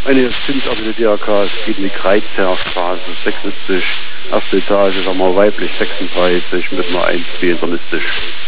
Eine Zinsabel DRK, es geht in die Kreizherrstraße, 76, erste Etage, sagen wir weiblich 36, mit einer 1B internistisch.